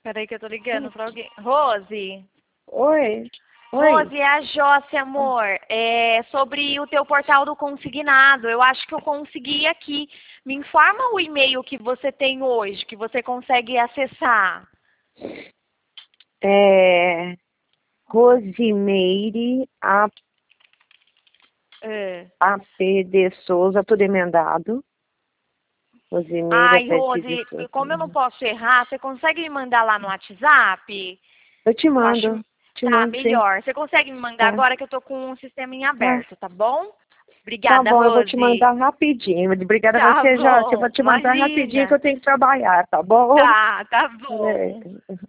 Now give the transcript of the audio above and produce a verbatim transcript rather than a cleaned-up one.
Peraí que eu tô ligando pra alguém. Rose? Oi. Oi. Rose, é a Josse, amor. É sobre o teu portal do consignado. Eu acho que eu consegui aqui. Me informa o e-mail que você tem hoje, que você consegue acessar. É... Rosimeire A... É. AP de Souza, tudo emendado. Rosimeire Ai, A P de Rose, Souza. como eu não posso errar, você consegue me mandar lá no WhatsApp? Eu te Eu acho. mando. Te Tá, mando, sim. melhor. Você consegue me mandar Tá. agora que eu tô com um sistema em Tá. aberto, tá bom? Tá Obrigada, bom, eu vou te Rose. mandar rapidinho. Obrigada a Tá você, Josi. Eu bom, vou te mandar rapidinho que imagina. eu tenho que trabalhar, tá bom? Tá, tá É. bom.